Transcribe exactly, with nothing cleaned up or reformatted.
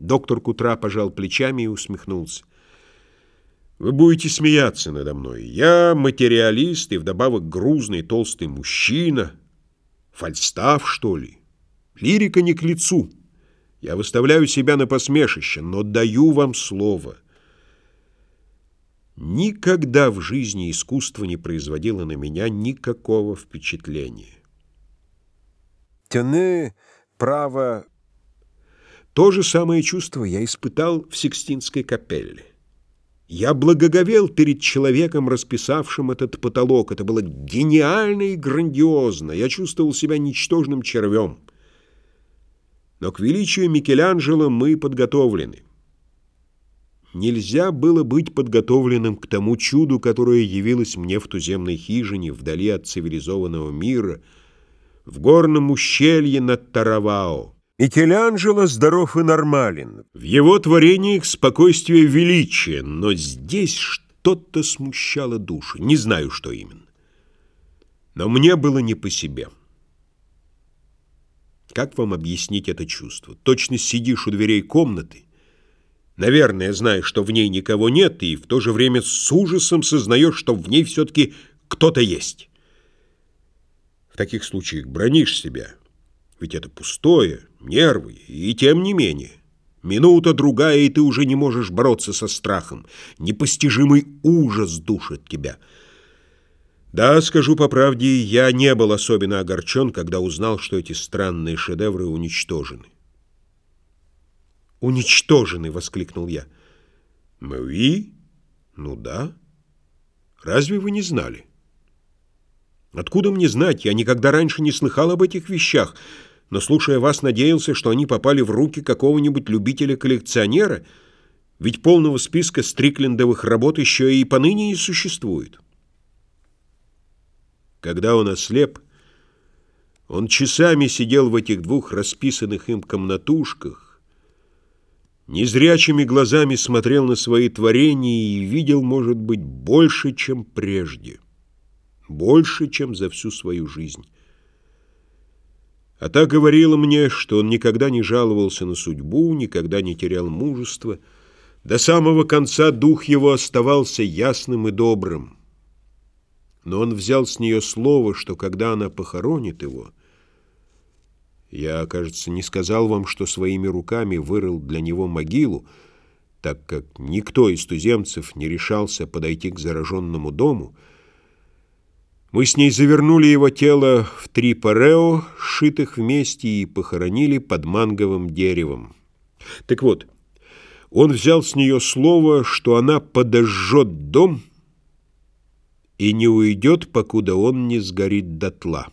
Доктор Кутра пожал плечами и усмехнулся. Вы будете смеяться надо мной. Я материалист и вдобавок грузный толстый мужчина. Фальстаф, что ли? Лирика не к лицу. Я выставляю себя на посмешище, но даю вам слово. Никогда в жизни искусство не производило на меня никакого впечатления. Тяны, право... То же самое чувство я испытал в Сикстинской капелле. Я благоговел перед человеком, расписавшим этот потолок. Это было гениально и грандиозно. Я чувствовал себя ничтожным червем. Но к величию Микеланджело мы подготовлены. Нельзя было быть подготовленным к тому чуду, которое явилось мне в туземной хижине, вдали от цивилизованного мира, в горном ущелье над Таравао. Микеланджело здоров и нормален. В его творениях спокойствие величия, но здесь что-то смущало душу. Не знаю, что именно. Но мне было не по себе. Как вам объяснить это чувство? Точно сидишь у дверей комнаты, наверное, знаешь, что в ней никого нет, и в то же время с ужасом сознаешь, что в ней все-таки кто-то есть. В таких случаях бранишь себя. Ведь это пустое, нервы, и тем не менее. Минута другая, и ты уже не можешь бороться со страхом. Непостижимый ужас душит тебя. Да, скажу по правде, я не был особенно огорчен, когда узнал, что эти странные шедевры уничтожены. «Уничтожены!» — воскликнул я. «Мы? Ну да. Разве вы не знали?» «Откуда мне знать? Я никогда раньше не слыхал об этих вещах, но, слушая вас, надеялся, что они попали в руки какого-нибудь любителя-коллекционера, ведь полного списка стриклендовых работ еще и поныне не существует». Когда он ослеп, он часами сидел в этих двух расписанных им комнатушках, незрячими глазами смотрел на свои творения и видел, может быть, больше, чем прежде. Больше, чем за всю свою жизнь. А та говорила мне, что он никогда не жаловался на судьбу, никогда не терял мужества. До самого конца дух его оставался ясным и добрым. Но он взял с нее слово, что когда она похоронит его... Я, кажется, не сказал вам, что своими руками вырыл для него могилу, так как никто из туземцев не решался подойти к зараженному дому. Мы с ней завернули его тело в три парео, сшитых вместе, и похоронили под манговым деревом. Так вот, он взял с нее слово, что она подожжет дом и не уйдет, покуда он не сгорит дотла.